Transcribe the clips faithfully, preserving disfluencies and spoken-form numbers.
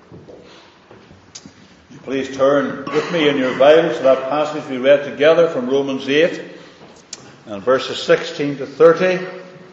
Please turn with me in your Bibles to that passage we read together from Romans eight and verses sixteen to thirty,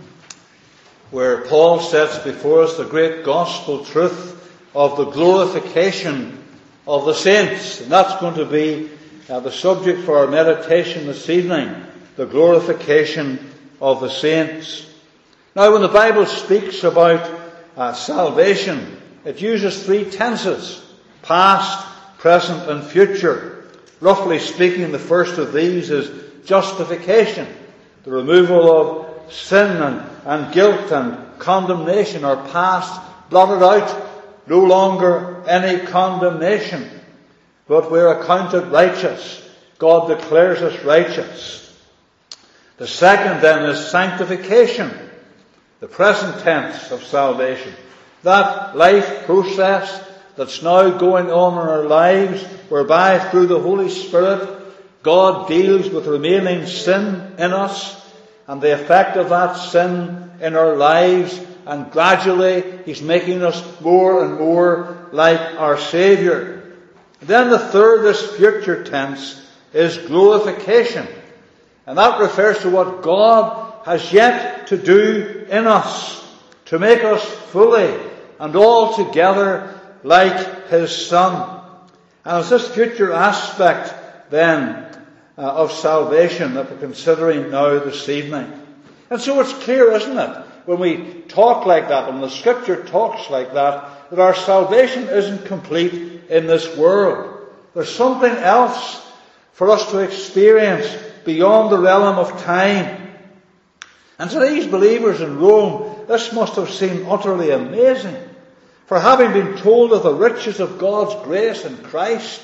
where Paul sets before us the great gospel truth of the glorification of the saints. And that's going to be uh, the subject for our meditation this evening, the glorification of the saints. Now, when the Bible speaks about uh, salvation, it uses three tenses: past, present and future. Roughly speaking, the first of these is justification, the removal of sin and, and guilt and condemnation are past, blotted out, no longer any condemnation, but we're accounted righteous. God declares us righteous. The second then is sanctification, the present tense of salvation. That life process that's now going on in our lives, whereby through the Holy Spirit God deals with remaining sin in us and the effect of that sin in our lives, and gradually He's making us more and more like our Saviour. Then the third, this future tense, is glorification, and that refers to what God has yet to do in us to make us fully and altogether like His Son. And it's this future aspect then uh, of salvation that we're considering now this evening. And so it's clear, isn't it, when we talk like that, when the Scripture talks like that, that our salvation isn't complete in this world. There's something else for us to experience beyond the realm of time. And to these believers in Rome, this must have seemed utterly amazing. For having been told of the riches of God's grace in Christ,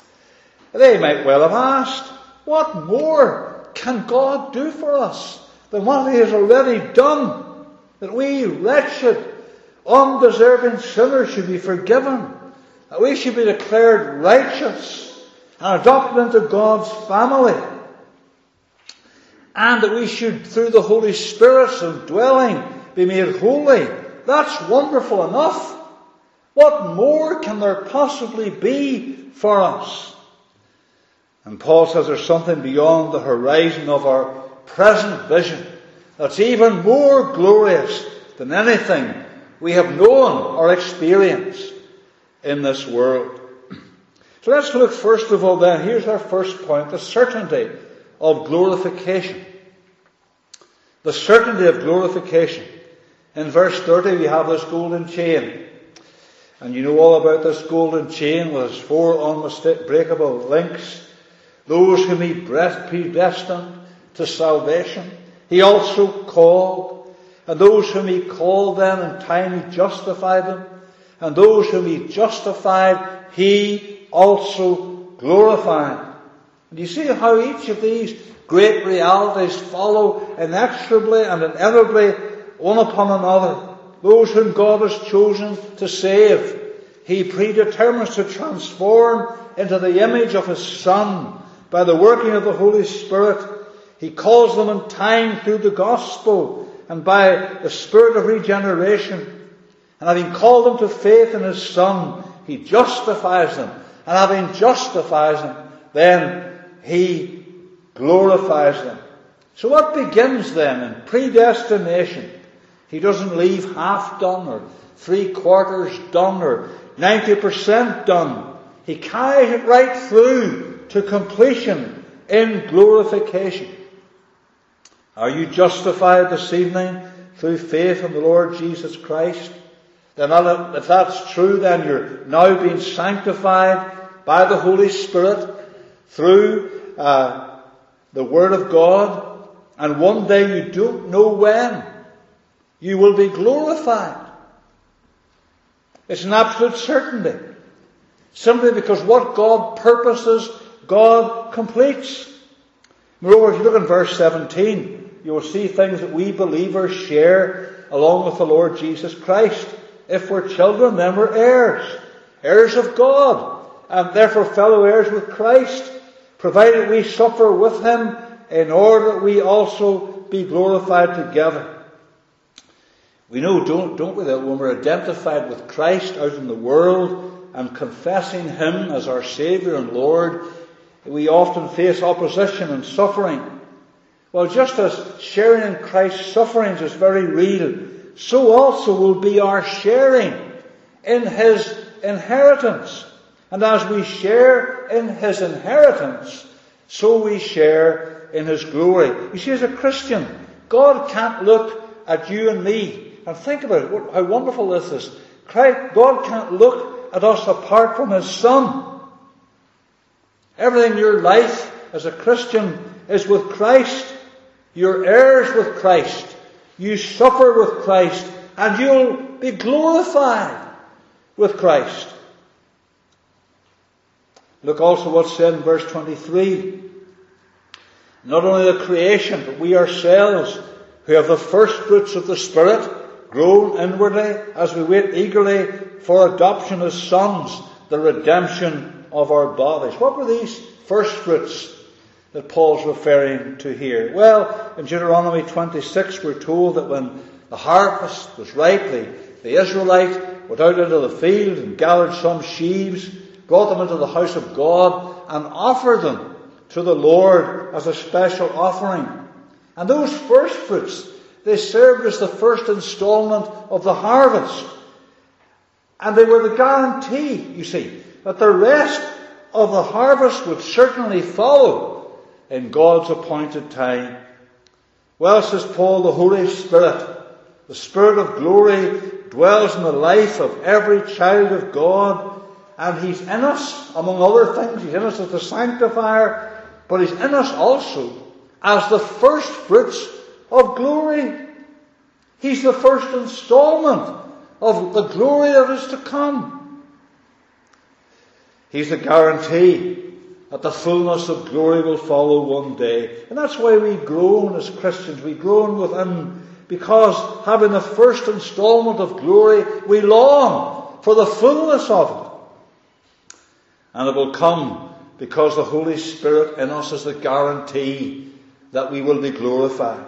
they might well have asked, what more can God do for us than what He has already done? That we wretched, undeserving sinners should be forgiven, that we should be declared righteous and adopted into God's family, and that we should, through the Holy Spirit's indwelling, be made holy. That's wonderful enough. What more can there possibly be for us? And Paul says there's something beyond the horizon of our present vision that's even more glorious than anything we have known or experienced in this world. So let's look first of all then, here's our first point, the certainty of glorification. The certainty of glorification. In verse thirty we have this golden chain. And you know all about this golden chain with its four unbreakable links. Those whom He predestined to salvation, He also called. And those whom He called then in time He justified them. And those whom He justified, He also glorified. And you see how each of these great realities follow inexorably and inevitably one upon another. Those whom God has chosen to save, He predetermines to transform into the image of His Son by the working of the Holy Spirit. He calls them in time through the gospel and by the Spirit of regeneration. And having called them to faith in His Son, He justifies them. And having justified them, then He glorifies them. So what begins then in predestination? He doesn't leave half done or three quarters done or ninety percent done. He carries it right through to completion in glorification. Are you justified this evening through faith in the Lord Jesus Christ? Then if that's true, then you're now being sanctified by the Holy Spirit through uh, the Word of God. And one day, you don't know when, you will be glorified. It's an absolute certainty. Simply because what God purposes, God completes. Moreover, if you look in verse seventeen, you will see things that we believers share along with the Lord Jesus Christ. If we're children, then we're heirs. Heirs of God. And therefore fellow heirs with Christ. Provided we suffer with Him, in order that we also be glorified together. We know, don't, don't we, that when we're identified with Christ out in the world, and confessing Him as our Saviour and Lord, we often face opposition and suffering. Well, just as sharing in Christ's sufferings is very real, so also will be our sharing in His inheritance. And as we share in His inheritance, so we share in His glory. You see, as a Christian, God can't look at you and me. And think about it, how wonderful this is. Christ, God can't look at us apart from His Son. Everything in your life as a Christian is with Christ. You're heirs with Christ. You suffer with Christ. And you'll be glorified with Christ. Look also what's said in verse twenty-three. Not only the creation, but we ourselves, who have the first fruits of the Spirit, groan inwardly as we wait eagerly for adoption as sons, the redemption of our bodies. What were these first fruits that Paul's referring to here? Well, in Deuteronomy twenty-six we're told that when the harvest was ripe, the, the Israelite went out into the field and gathered some sheaves, brought them into the house of God, and offered them to the Lord as a special offering. And those first fruits, they served as the first installment of the harvest. And they were the guarantee, you see, that the rest of the harvest would certainly follow in God's appointed time. Well, says Paul, the Holy Spirit, the Spirit of glory, dwells in the life of every child of God, and He's in us, among other things. He's in us as the sanctifier, but He's in us also as the first fruits of glory. He's the first installment of the glory that is to come. He's the guarantee that the fullness of glory will follow one day. And that's why we groan as Christians. We groan within, because having the first installment of glory, we long for the fullness of it. And it will come because the Holy Spirit in us is the guarantee that we will be glorified.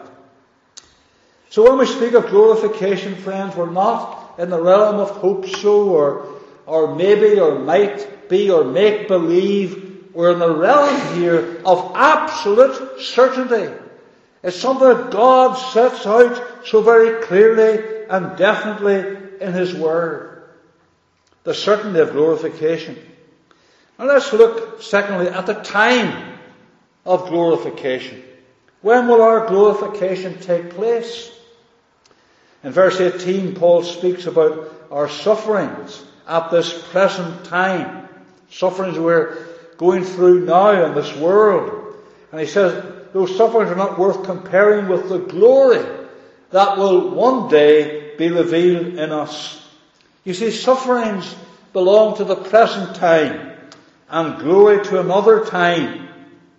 So when we speak of glorification, friends, we're not in the realm of hope so or, or maybe or might be or make believe. We're in the realm here of absolute certainty. It's something that God sets out so very clearly and definitely in His Word. The certainty of glorification. Now let's look, secondly, at the time of glorification. When will our glorification take place? In verse eighteen, Paul speaks about our sufferings at this present time. Sufferings we're going through now in this world. And he says, those sufferings are not worth comparing with the glory that will one day be revealed in us. You see, sufferings belong to the present time, and glory to another time.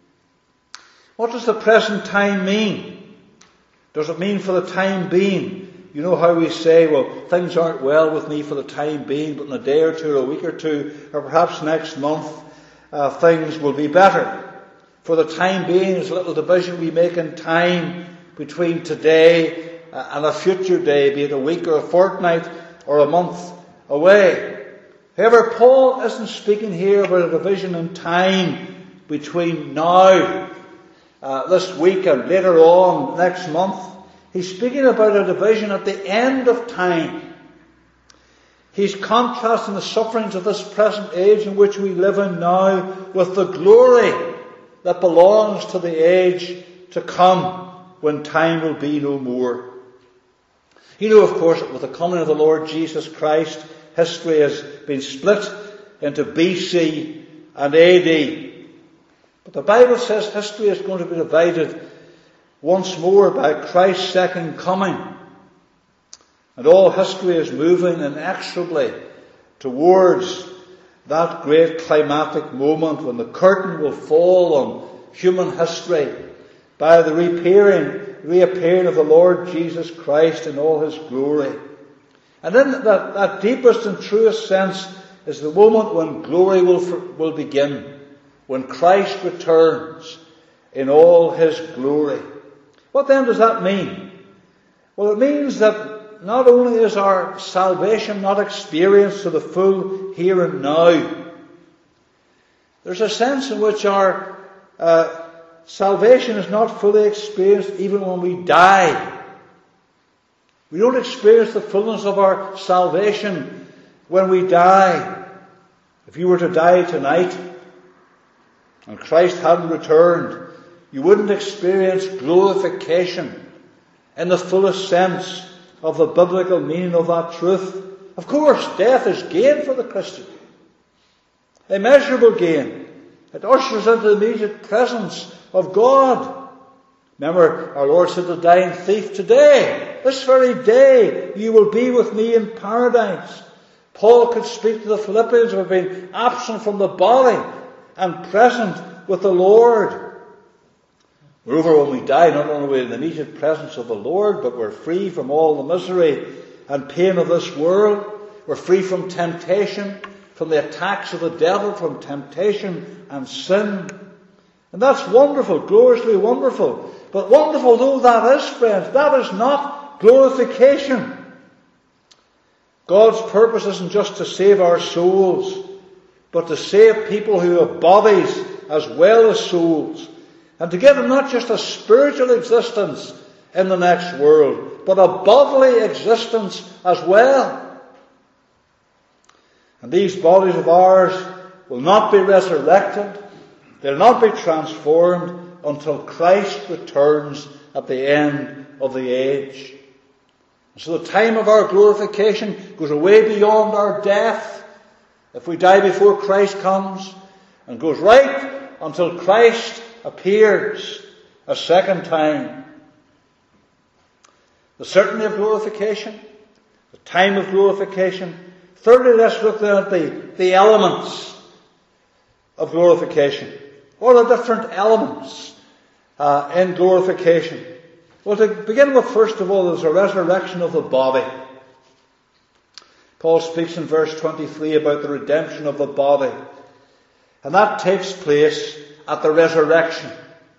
What does the present time mean? Does it mean for the time being? You know how we say, well, things aren't well with me for the time being, but in a day or two, or a week or two, or perhaps next month, uh, things will be better. For the time being, there's a little division we make in time between today and a future day, be it a week or a fortnight or a month away. However, Paul isn't speaking here about a division in time between now, uh, this week, and later on, next month. He's speaking about a division at the end of time. He's contrasting the sufferings of this present age in which we live in now with the glory that belongs to the age to come when time will be no more. You know, of course, that with the coming of the Lord Jesus Christ, history has been split into B C and A D. But the Bible says history is going to be divided once more by Christ's second coming. And all history is moving inexorably towards that great climatic moment when the curtain will fall on human history by the reappearing, reappearing of the Lord Jesus Christ in all His glory. And in that, that deepest and truest sense is the moment when glory will, will begin, when Christ returns in all His glory. What then does that mean? Well, it means that not only is our salvation not experienced to the full here and now. There's a sense in which our uh, salvation is not fully experienced even when we die. We don't experience the fullness of our salvation when we die. If you were to die tonight and Christ hadn't returned, you wouldn't experience glorification in the fullest sense of the biblical meaning of that truth. Of course, death is gain for the Christian. Immeasurable gain. It ushers into the immediate presence of God. Remember, our Lord said to the dying thief, today, this very day, you will be with me in paradise. Paul could speak to the Philippians who have been absent from the body and present with the Lord. Moreover, when we die, not only are we in the immediate presence of the Lord, but we're free from all the misery and pain of this world. We're free from temptation, from the attacks of the devil, from temptation and sin. And that's wonderful, gloriously wonderful. But wonderful though that is, friends, that is not glorification. God's purpose isn't just to save our souls, but to save people who have bodies as well as souls, and to give them not just a spiritual existence in the next world, but a bodily existence as well. And these bodies of ours will not be resurrected, they'll not be transformed until Christ returns at the end of the age. So the time of our glorification goes away beyond our death, if we die before Christ comes, and goes right until Christ appears a second time. The certainty of glorification, the time of glorification. Thirdly, let's look then at the, the elements of glorification. What are the different elements uh, in glorification? Well, to begin with, first of all, there's a resurrection of the body. Paul speaks in verse twenty-three about the redemption of the body. And that takes place at the resurrection.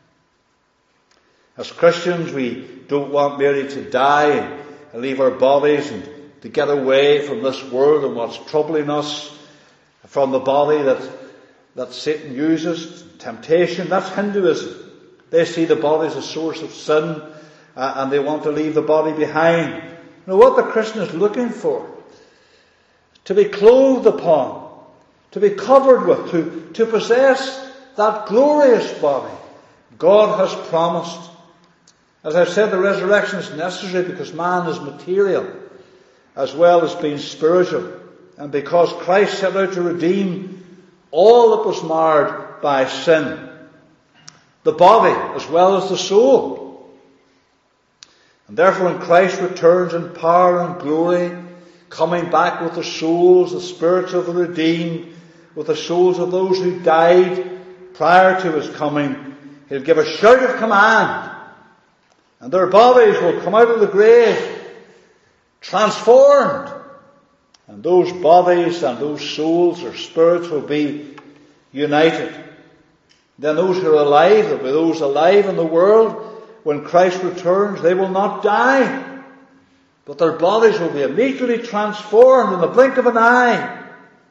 As Christians, we don't want merely to die and leave our bodies and to get away from this world and what's troubling us, from the body that, that Satan uses, temptation. That's Hinduism. They see the body as a source of sin, uh, and they want to leave the body behind. Now, what the Christian is looking for, to be clothed upon, to be covered with, to, to possess that glorious body God has promised. As I've said, the resurrection is necessary because man is material as well as being spiritual, and because Christ set out to redeem all that was marred by sin, the body as well as the soul. And therefore, when Christ returns in power and glory, coming back with the souls, the spirits of the redeemed, with the souls of those who died prior to his coming, he'll give a shout of command, and their bodies will come out of the grave transformed. And those bodies and those souls or spirits will be united. Then those who are alive, there will be those alive in the world, when Christ returns, they will not die, but their bodies will be immediately transformed in the blink of an eye.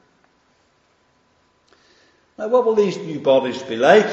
Now, what will these new bodies be like?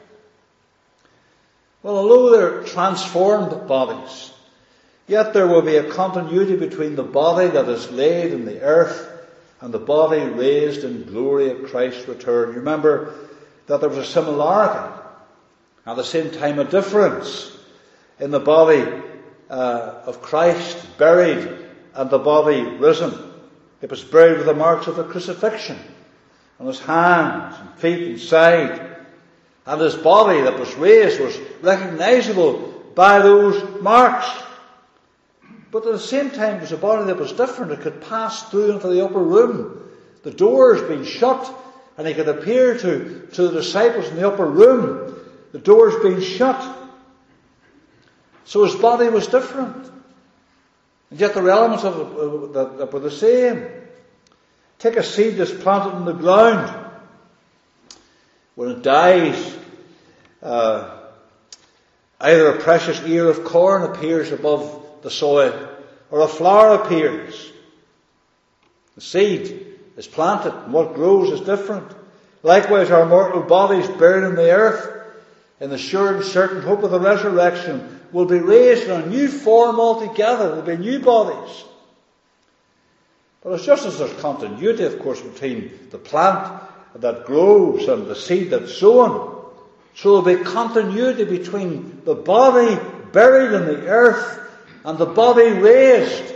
Well, although they're transformed bodies, yet there will be a continuity between the body that is laid in the earth and the body raised in glory at Christ's return. You remember that there was a similarity, at the same time a difference, in the body uh, of Christ buried and the body risen. It was buried with the marks of the crucifixion on his hands and feet and side. And his body that was raised was recognizable by those marks. But at the same time, it was a body that was different. It could pass through into the upper room, the doors being shut, and he could appear to, to the disciples in the upper room, the doors being shut. So his body was different. And yet there were elements of it that, that were the same. Take a seed that's planted in the ground. When it dies, uh, either a precious ear of corn appears above the soil, or a flower appears. The seed is planted, and what grows is different. Likewise, our mortal bodies buried in the earth, in the sure and certain hope of the resurrection, will be raised in a new form altogether. There will be new bodies. But it's just as there's continuity, of course, between the plant that grows and the seed that's sown, so there will be continuity between the body buried in the earth and the body raised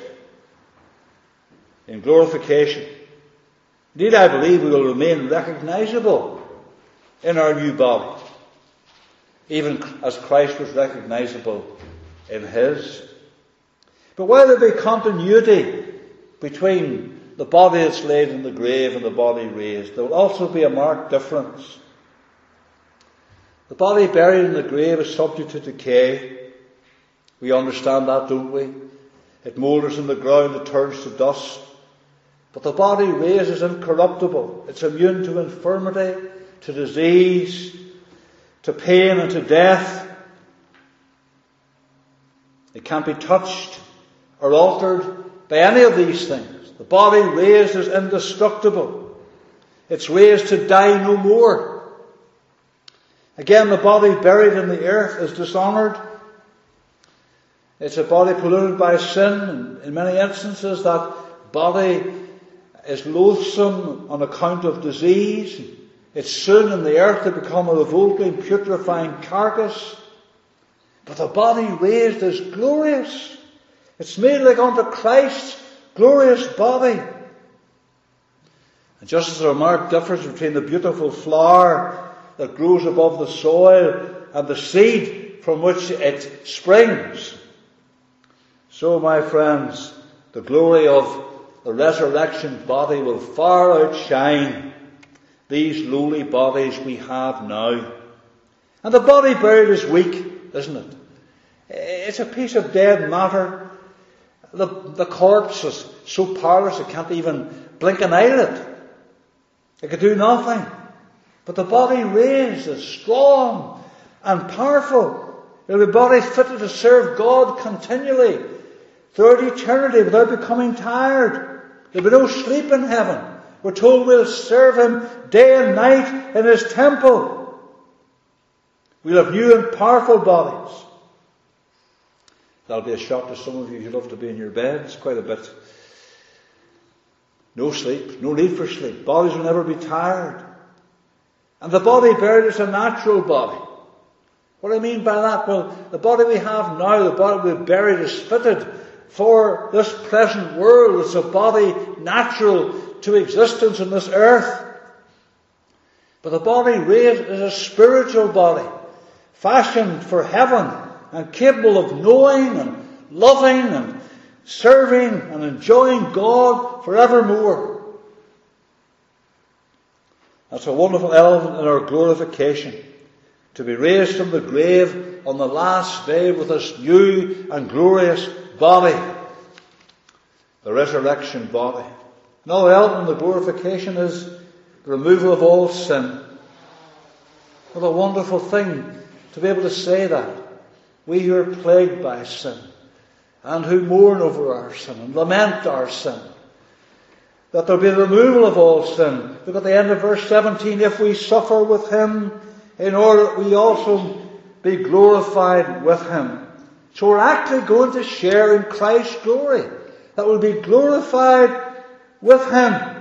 in glorification. Indeed, I believe we will remain recognizable in our new body, even as Christ was recognizable in his. But while there be continuity between the body that's laid in the grave and the body raised, there will also be a marked difference. The body buried in the grave is subject to decay. We understand that, don't we? It moulders in the ground, it turns to dust. But the body raised is incorruptible. It's immune to infirmity, to disease, to pain and to death. It can't be touched or altered by any of these things. The body raised is indestructible. It's raised to die no more. Again, the body buried in the earth is dishonoured. It's a body polluted by sin. In many instances, that body is loathsome on account of disease. It's soon in the earth to become a revolting, putrefying carcass. But the body raised is glorious. It's made like unto Christ's glorious body. And just as there are marked difference between the beautiful flower that grows above the soil and the seed from which it springs, so, my friends, the glory of the resurrection body will far outshine these lowly bodies we have now. And the body buried is weak, isn't it? It's a piece of dead matter. The, the corpse is so powerless it can't even blink an eyelid. It can do nothing. But the body raised is strong and powerful. It'll be a body fitted to serve God continually throughout eternity without becoming tired. There'll be no sleep in heaven. We're told we'll serve him day and night in his temple. We'll have new and powerful bodies. That'll be a shock to some of you who love to be in your beds quite a bit. No sleep, no need for sleep. Bodies will never be tired. And the body buried is a natural body. What do I mean by that? Well, the body we have now, the body we buried, is fitted for this present world. It's a body natural to existence in this earth. But the body raised is a spiritual body, fashioned for heaven and capable of knowing and loving and serving and enjoying God forevermore. That's a wonderful element in our glorification, to be raised from the grave on the last day with this new and glorious body, the resurrection body. Another element in the glorification is the removal of all sin. What a wonderful thing to be able to say that. We who are plagued by sin and who mourn over our sin and lament our sin, that there will be the removal of all sin. Look at the end of verse seventeen. If we suffer with him, in order that we also be glorified with him. So we're actually going to share in Christ's glory. That we'll be glorified with him.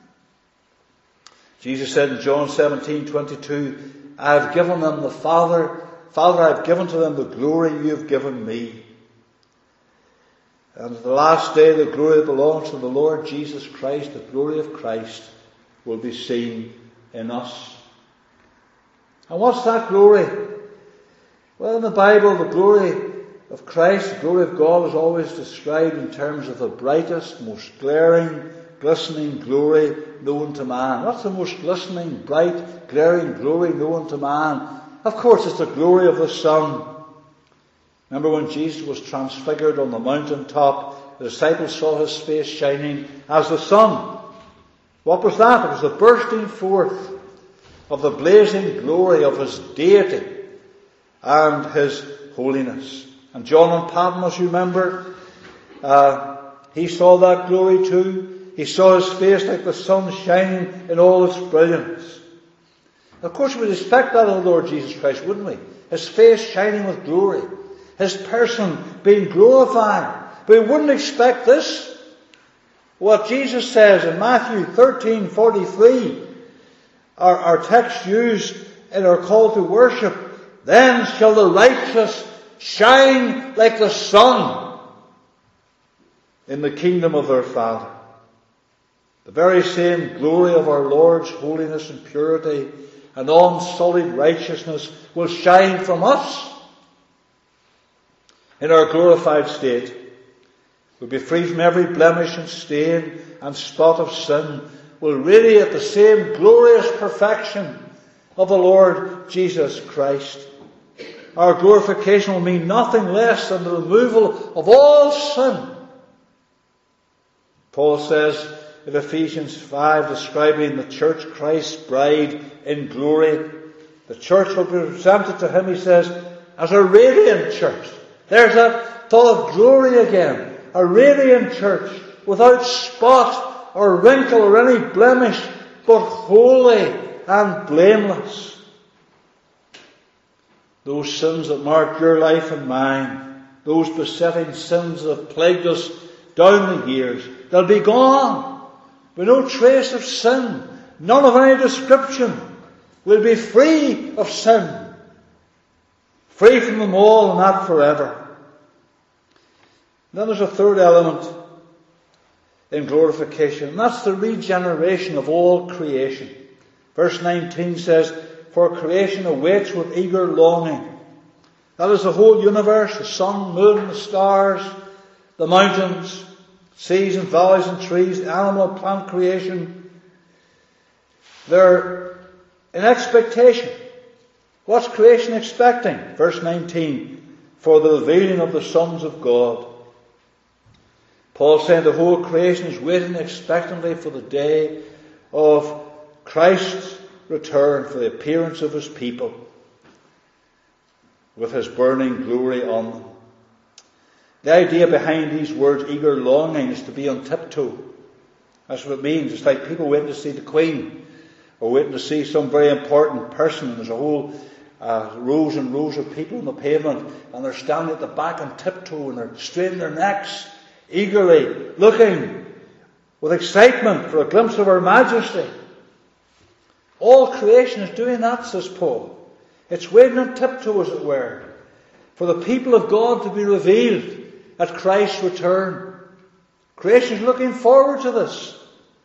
Jesus said in John seventeen twenty-two, I have given them the Father. Father, I have given to them the glory you have given me. And at the last day, the glory that belongs to the Lord Jesus Christ, the glory of Christ, will be seen in us. And what's that glory? Well, in the Bible, the glory of Christ, the glory of God, is always described in terms of the brightest, most glaring, glistening glory known to man. What's the most glistening, bright, glaring glory known to man? Of course, it's the glory of the sun. Remember when Jesus was transfigured on the mountaintop, the disciples saw his face shining as the sun. What was that? It was the bursting forth of the blazing glory of his deity and his holiness. And John on Patmos, you remember, uh, he saw that glory too. he saw his face like the sun shining in all its brilliance. Of course, we'd expect that of the Lord Jesus Christ, wouldn't we? His face shining with glory. His person being glorified. But we wouldn't expect this. What Jesus says in Matthew thirteen forty-three, our, our text used in our call to worship, then shall the righteous shine like the sun in the kingdom of their Father. The very same glory of our Lord's holiness and purity and unsullied righteousness will shine from us in our glorified state. We'll be free from every blemish and stain and spot of sin. We'll radiate the same glorious perfection of the Lord Jesus Christ. Our glorification will mean nothing less than the removal of all sin. Paul says in Ephesians five, describing the church, Christ's bride in glory, the church will be presented to him, he says, as a radiant church. There's that thought of glory again. A radiant church without spot or wrinkle or any blemish, but holy and blameless. Those sins that mark your life and mine, those besetting sins that have plagued us down the years, they'll be gone. With no trace of sin, none of any description. We'll be free of sin. Free from them all, and that forever. Then there's a third element in glorification, and that's the regeneration of all creation. Verse nineteen says, for creation awaits with eager longing. That is the whole universe, the sun, moon, the stars, the mountains, seas and valleys and trees, animal and plant creation. They're in expectation. What's creation expecting? Verse nineteen, for the revealing of the sons of God. Paul saying the whole creation is waiting expectantly for the day of Christ's return, for the appearance of his people with his burning glory on them. The idea behind these words, eager longing, is to be on tiptoe. That's what it means. It's like people waiting to see the Queen, or waiting to see some very important person, and there's a whole uh, rows and rows of people on the pavement, and they're standing at the back on tiptoe, and they're straining their necks, eagerly looking with excitement for a glimpse of her majesty. All creation is doing that, says Paul. It's waiting on tiptoe, as it were, for the people of God to be revealed at Christ's return. Creation is looking forward to this.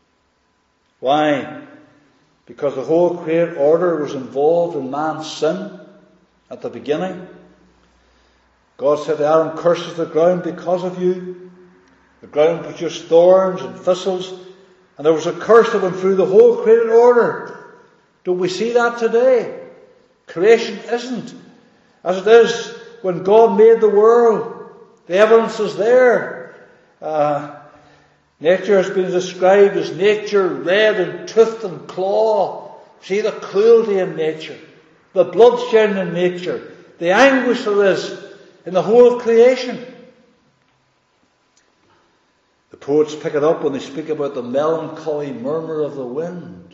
Why? Because the whole created order was involved in man's sin at the beginning. God said to Adam, curses the ground because of you. The ground produced thorns and thistles, and there was a curse that went through the whole created order. Don't we see that today? Creation isn't as it is when God made the world. The evidence is there. Uh, nature has been described as nature red in tooth and claw. See the cruelty in nature, the bloodshed in nature, the anguish there is in the whole of creation. The poets pick it up when they speak about the melancholy murmur of the wind.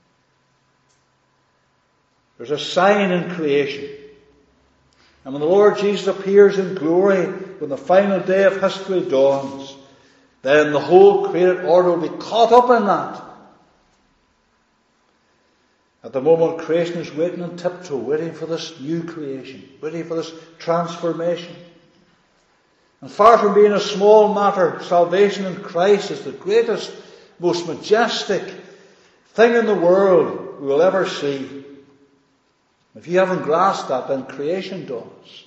There's a sign in creation. And when the Lord Jesus appears in glory, when the final day of history dawns, then the whole created order will be caught up in that. At the moment, creation is waiting on tiptoe, waiting for this new creation, waiting for this transformation. And far from being a small matter, salvation in Christ is the greatest, most majestic thing in the world we will ever see. If you haven't grasped that, then creation does.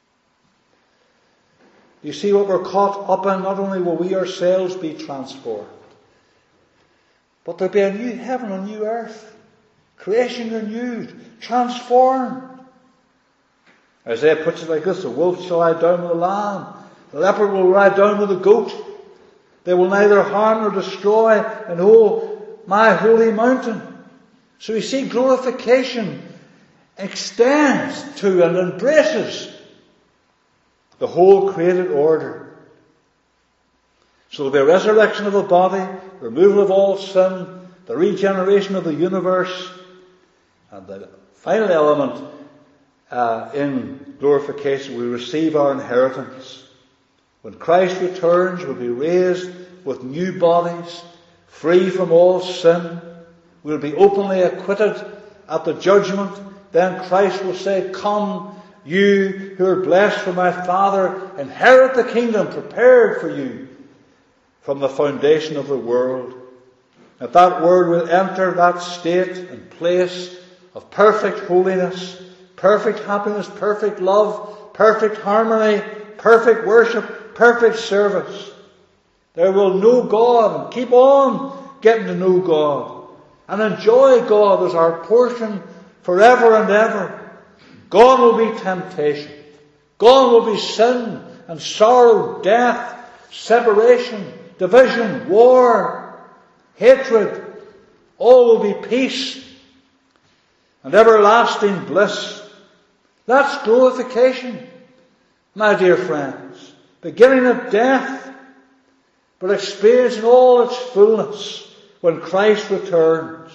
You see what we're caught up in? Not only will we ourselves be transformed, but there'll be a new heaven, a new earth. Creation renewed, transformed. Isaiah puts it like this: the wolf shall lie down with the lamb, the leopard will lie down with the goat. They will neither harm nor destroy in oh, my holy mountain. So we see glorification extends to and embraces the whole created order. So there'll be a resurrection of the body, removal of all sin, the regeneration of the universe, and the final element uh, in glorification, we receive our inheritance. When Christ returns, we'll be raised with new bodies, free from all sin. We'll be openly acquitted at the judgment. Then Christ will say, "Come, you who are blessed from my Father, inherit the kingdom prepared for you from the foundation of the world." At that word will enter that state and place of perfect holiness, perfect happiness, perfect love, perfect harmony, perfect worship, perfect service. There will know God and keep on getting to know God and enjoy God as our portion forever and ever. Gone will be temptation. Gone will be sin and sorrow, death, separation, division, war, hatred. All will be peace and everlasting bliss. That's glorification, my dear friends. Beginning of death, but experiencing all its fullness when Christ returns.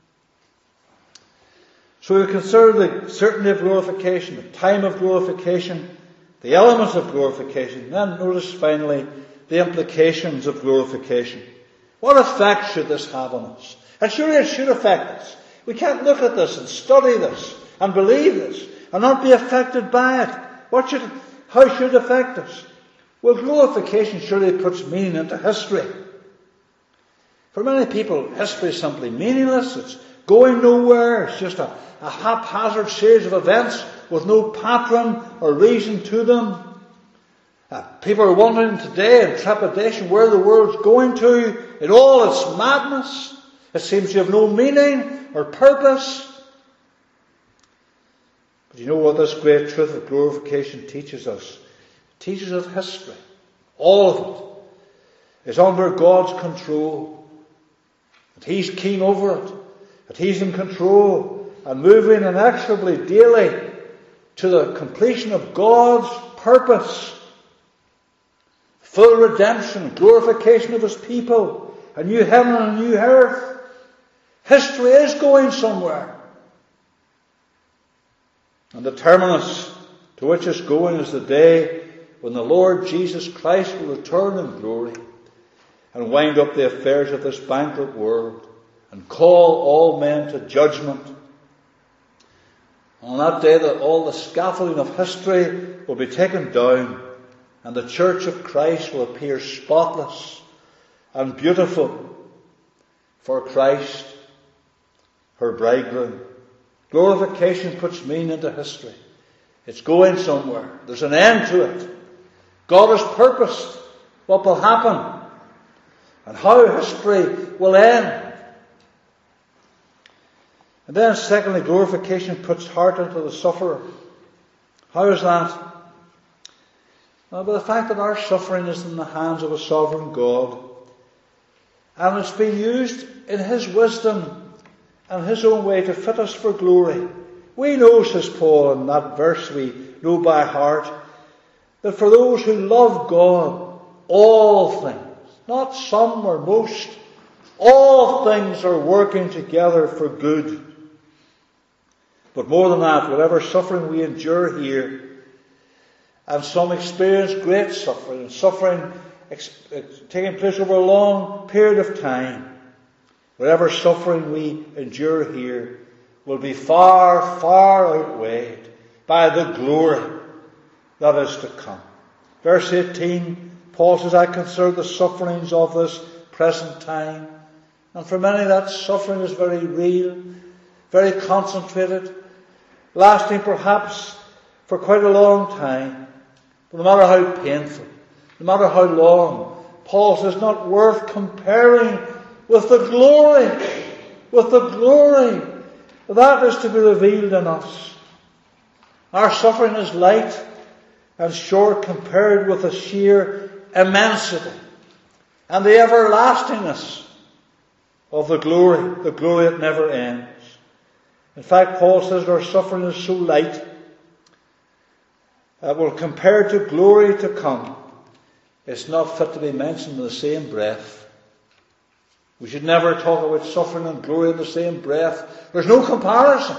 So we consider the certainty of glorification, the time of glorification, the elements of glorification. Then notice finally the implications of glorification. What effect should this have on us? And surely it should affect us. We can't look at this and study this and believe this and not be affected by it. What should, how should it affect us? Well, glorification surely puts meaning into history. For many people, history is simply meaningless. It's going nowhere. It's just a, a haphazard series of events with no pattern or reason to them. Uh, people are wondering today in trepidation where the world's going to in all its madness. It seems to have no meaning or purpose. But you know what this great truth of glorification teaches us? It teaches us history. All of it is under God's control. That He's king over it. That He's in control and moving inexorably daily to the completion of God's purpose. Full redemption, glorification of His people, a new heaven and a new earth. History is going somewhere. And the terminus to which it's going is the day when the Lord Jesus Christ will return in glory and wind up the affairs of this bankrupt world and call all men to judgment. On that day, that all the scaffolding of history will be taken down and the church of Christ will appear spotless and beautiful for Christ, her bridegroom. Glorification puts meaning into history. It's going somewhere. There's an end to it. God has purposed what will happen and how history will end. And then secondly, glorification puts heart into the sufferer. How is that? Well, by the fact that our suffering is in the hands of a sovereign God. And it's been used in His wisdom and His own way to fit us for glory. We know, says Paul in that verse we know by heart, that for those who love God, all things, not some or most, all things are working together for good. But more than that, whatever suffering we endure here, and some experience great suffering, and suffering ex- taking place over a long period of time, whatever suffering we endure here will be far, far outweighed by the glory that is to come. Verse eighteen, Paul says, I consider the sufferings of this present time. And for many that suffering is very real, very concentrated, lasting perhaps for quite a long time. But no matter how painful, no matter how long, Paul says, not worth comparing with the glory, with the glory that is to be revealed in us. Our suffering is light and short compared with the sheer immensity and the everlastingness of the glory, the glory that never ends. In fact, Paul says our suffering is so light that will compare to glory to come. it's not fit to be mentioned in the same breath. We should never talk about suffering and glory in the same breath. There's no comparison.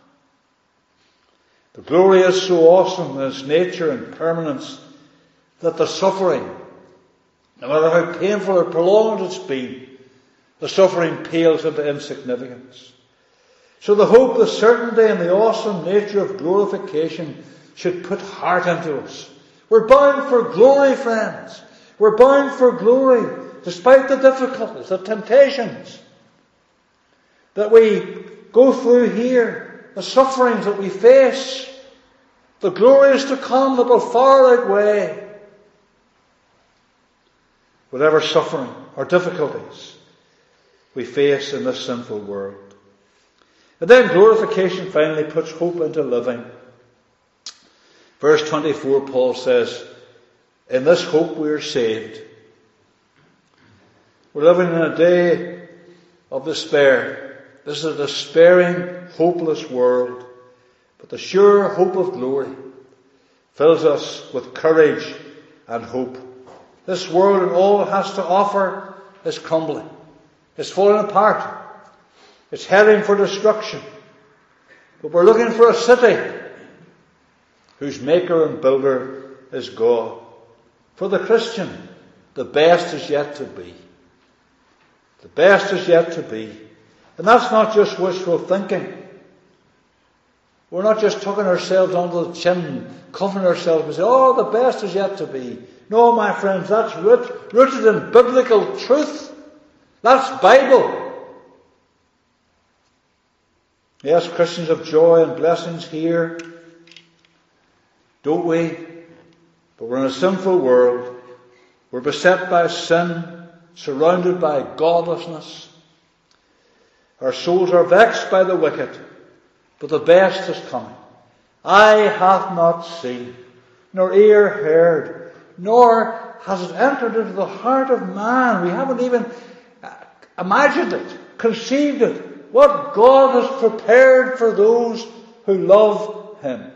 The glory is so awesome in its nature and permanence that the suffering, no matter how painful or prolonged it's been, the suffering pales into insignificance. So the hope, the certainty, and the awesome nature of glorification should put heart into us. We're bound for glory, friends. We're bound for glory, despite the difficulties, the temptations that we go through here, the sufferings that we face. The glory is to come that will far outweigh whatever suffering or difficulties we face in this sinful world. And then glorification finally puts hope into living. Verse twenty-four, Paul says, in this hope we are saved. We're living in a day of despair. This is a despairing, hopeless world. But the sure hope of glory fills us with courage and hope. This world and all it has to offer is crumbling. It's falling apart. It's heading for destruction. But we're looking for a city whose maker and builder is God. For the Christian, the best is yet to be. The best is yet to be. And that's not just wishful thinking. We're not just tucking ourselves under the chin, covering ourselves and say, oh, the best is yet to be. No, my friends, that's root, rooted in biblical truth. That's Bible. Yes, Christians have joy and blessings here, don't we? But we're in a sinful world. We're beset by sin, surrounded by godlessness. Our souls are vexed by the wicked, but the best is coming. Eye hath not seen, nor ear heard, nor has it entered into the heart of man. We haven't even imagined it, conceived it. What God has prepared for those who love Him.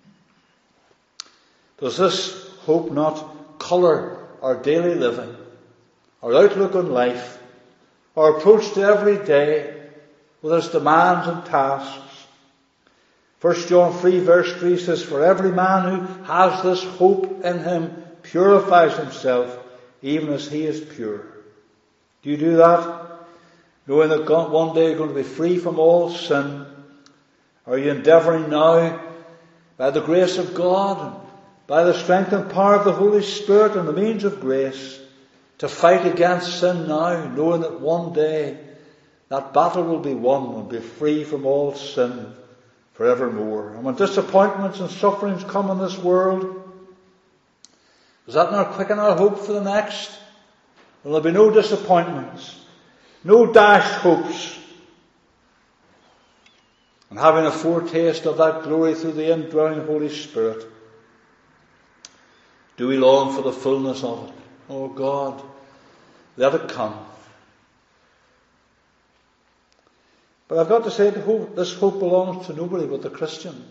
Does this hope not colour our daily living, our outlook on life, our approach to every day with its demands and tasks? First John three verse three says, for every man who has this hope in him purifies himself, even as he is pure. Do you do that? Knowing that one day you're going to be free from all sin? Are you endeavouring now, by the grace of God, and by the strength and power of the Holy Spirit and the means of grace, to fight against sin now, knowing that one day that battle will be won and be free from all sin forevermore? And when disappointments and sufferings come in this world, does that not quicken our hope for the next? Will there be no disappointments? No dashed hopes. And having a foretaste of that glory through the indwelling Holy Spirit, do we long for the fullness of it? Oh God, let it come. But I've got to say that hope, this hope belongs to nobody but the Christian.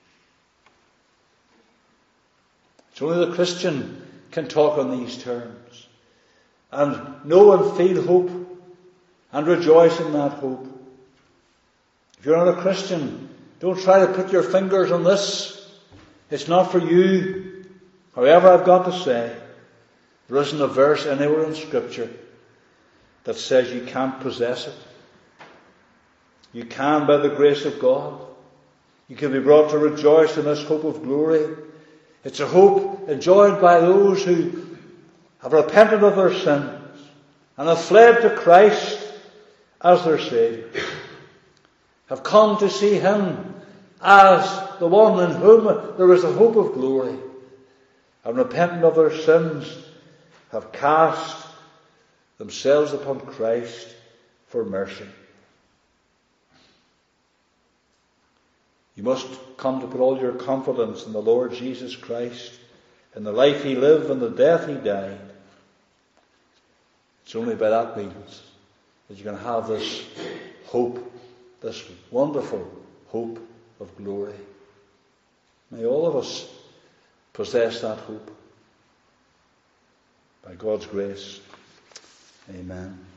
It's only the Christian can talk on these terms and know and feel hope and rejoice in that hope. If you're not a Christian, don't try to put your fingers on this. It's not for you. However, I've got to say, there isn't a verse anywhere in Scripture that says you can't possess it. You can by the grace of God. You can be brought to rejoice in this hope of glory. It's a hope enjoyed by those who have repented of their sins and have fled to Christ as their Saviour, have come to see Him as the one in whom there is a hope of glory, and repenting of their sins, have cast themselves upon Christ for mercy. You must come to put all your confidence in the Lord Jesus Christ, in the life He lived and the death He died. It's only by that means that you can have this hope, this wonderful hope of glory. May all of us possess that hope. By God's grace, amen.